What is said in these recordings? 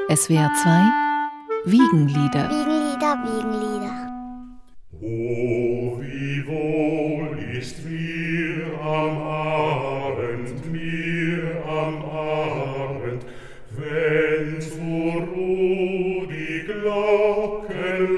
SWR 2 Wiegenlieder. Wiegenlieder, Wiegenlieder. Oh, wie wohl ist mir am Abend, wenn zur Ruh die Glocken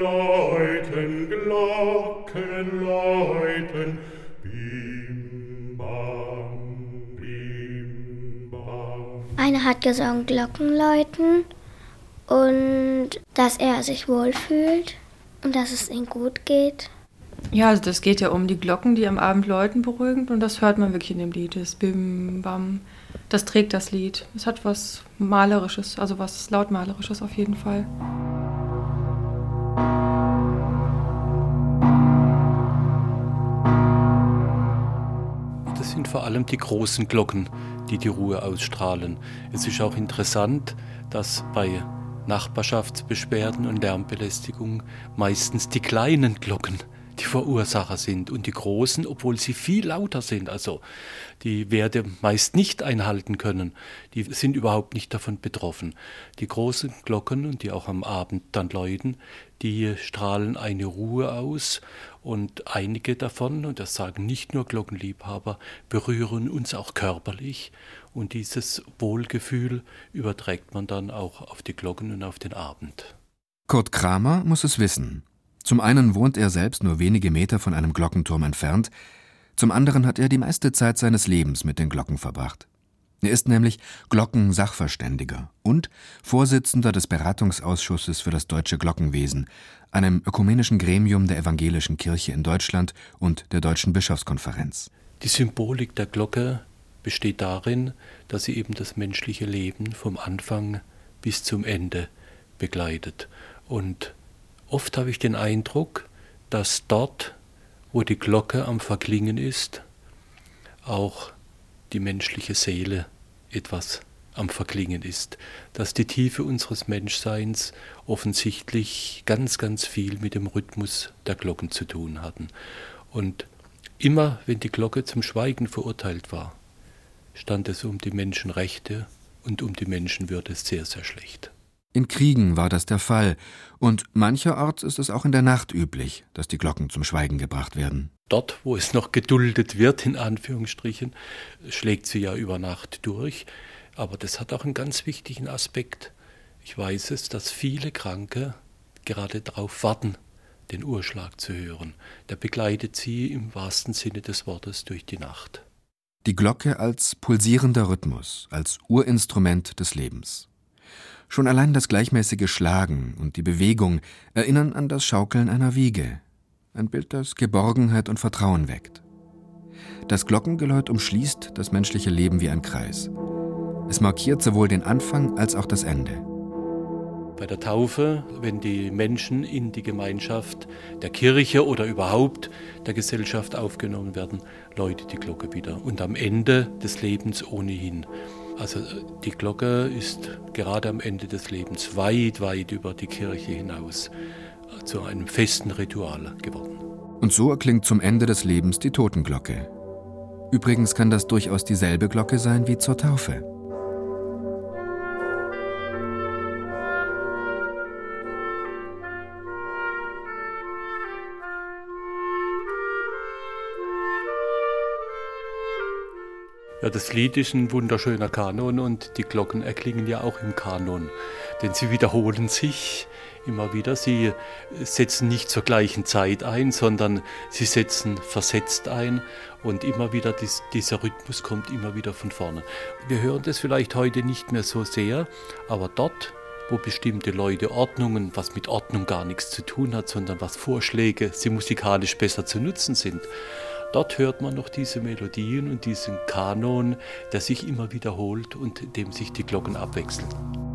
läuten, bim, bam, bim, bam. Einer hat gesungen Glocken läuten und dass er sich wohlfühlt und dass es ihm gut geht. Ja, also das geht ja um die Glocken, die am Abend läuten, beruhigend. Und das hört man wirklich in dem Lied. Das Bim, Bam, das trägt das Lied. Es hat was Malerisches, also was Lautmalerisches auf jeden Fall. Das sind vor allem die großen Glocken, die die Ruhe ausstrahlen. Es ist auch interessant, dass bei Nachbarschaftsbeschwerden und Lärmbelästigung meistens die kleinen Glocken die Verursacher sind und die großen, obwohl sie viel lauter sind, also die Werte meist nicht einhalten können, die sind überhaupt nicht davon betroffen. Die großen Glocken, und die auch am Abend dann läuten, die strahlen eine Ruhe aus und einige davon, und das sagen nicht nur Glockenliebhaber, berühren uns auch körperlich und dieses Wohlgefühl überträgt man dann auch auf die Glocken und auf den Abend. Kurt Kramer muss es wissen. Zum einen wohnt er selbst nur wenige Meter von einem Glockenturm entfernt, zum anderen hat er die meiste Zeit seines Lebens mit den Glocken verbracht. Er ist nämlich Glockensachverständiger und Vorsitzender des Beratungsausschusses für das deutsche Glockenwesen, einem ökumenischen Gremium der evangelischen Kirche in Deutschland und der Deutschen Bischofskonferenz. Die Symbolik der Glocke besteht darin, dass sie eben das menschliche Leben vom Anfang bis zum Ende begleitet. Und oft habe ich den Eindruck, dass dort, wo die Glocke am Verklingen ist, auch die menschliche Seele etwas am Verklingen ist. Dass die Tiefe unseres Menschseins offensichtlich ganz, ganz viel mit dem Rhythmus der Glocken zu tun hatten. Und immer, wenn die Glocke zum Schweigen verurteilt war, stand es um die Menschenrechte und um die Menschenwürde sehr, sehr schlecht. In Kriegen war das der Fall und mancherorts ist es auch in der Nacht üblich, dass die Glocken zum Schweigen gebracht werden. Dort, wo es noch geduldet wird, in Anführungsstrichen, schlägt sie ja über Nacht durch. Aber das hat auch einen ganz wichtigen Aspekt. Ich weiß es, dass viele Kranke gerade darauf warten, den Uhrschlag zu hören. Der begleitet sie im wahrsten Sinne des Wortes durch die Nacht. Die Glocke als pulsierender Rhythmus, als Urinstrument des Lebens. Schon allein das gleichmäßige Schlagen und die Bewegung erinnern an das Schaukeln einer Wiege. Ein Bild, das Geborgenheit und Vertrauen weckt. Das Glockengeläut umschließt das menschliche Leben wie ein Kreis. Es markiert sowohl den Anfang als auch das Ende. Bei der Taufe, wenn die Menschen in die Gemeinschaft der Kirche oder überhaupt der Gesellschaft aufgenommen werden, läutet die Glocke wieder. Und am Ende des Lebens ohnehin. Also die Glocke ist gerade am Ende des Lebens weit, weit über die Kirche hinaus zu einem festen Ritual geworden. Und so erklingt zum Ende des Lebens die Totenglocke. Übrigens kann das durchaus dieselbe Glocke sein wie zur Taufe. Ja, das Lied ist ein wunderschöner Kanon und die Glocken erklingen ja auch im Kanon, denn sie wiederholen sich immer wieder. Sie setzen nicht zur gleichen Zeit ein, sondern sie setzen versetzt ein und immer wieder dieser Rhythmus kommt immer wieder von vorne. Wir hören das vielleicht heute nicht mehr so sehr, aber dort, wo bestimmte Leute Ordnungen, was mit Ordnung gar nichts zu tun hat, sondern was Vorschläge, sie musikalisch besser zu nutzen sind, dort hört man noch diese Melodien und diesen Kanon, der sich immer wiederholt und in dem sich die Glocken abwechseln.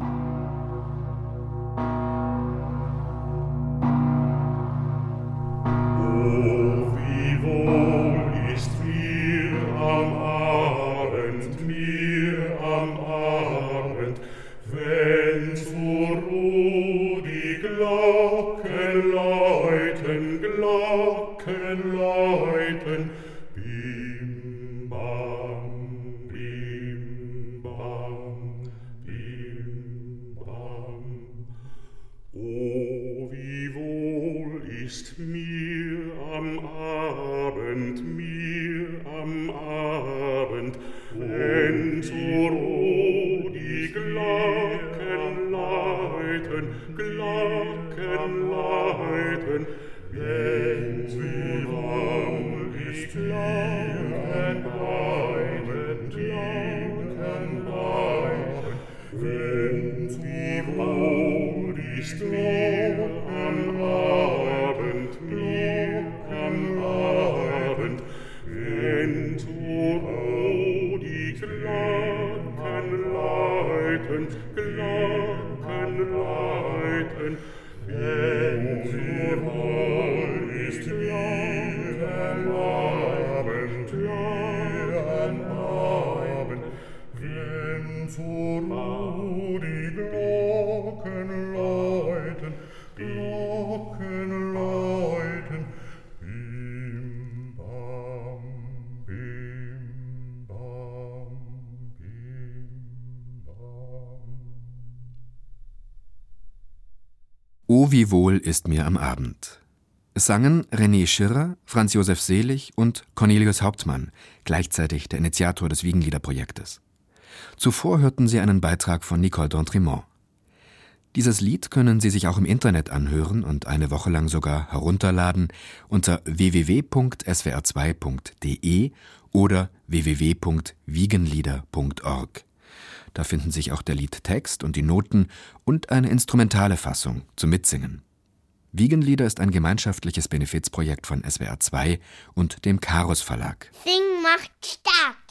Oh, wie wohl ist mir am Abend, wenn zur Ruh die Glocken läuten, bim, bam, bim, bam, bim, bam. wenn sie wohl ist liegen bleiben, wenn sie wohl ist Abend, wenn so die Glocken läuten, wenn sie wohl ist liegen Abend, wenn so die Glocken läuten, bim bam, bim bam, bim bam. O wie wohl ist mir am Abend. Es sangen René Schirrer, Franz Josef Selig und Cornelius Hauptmann, gleichzeitig der Initiator des Wiegenliederprojektes. Zuvor hörten Sie einen Beitrag von Nicole d'Entremont. Dieses Lied können Sie sich auch im Internet anhören und eine Woche lang sogar herunterladen unter www.swr2.de oder www.wiegenlieder.org. Da finden sich auch der Liedtext und die Noten und eine instrumentale Fassung zum Mitsingen. Wiegenlieder ist ein gemeinschaftliches Benefizprojekt von SWR2 und dem Karos Verlag. Singen macht stark.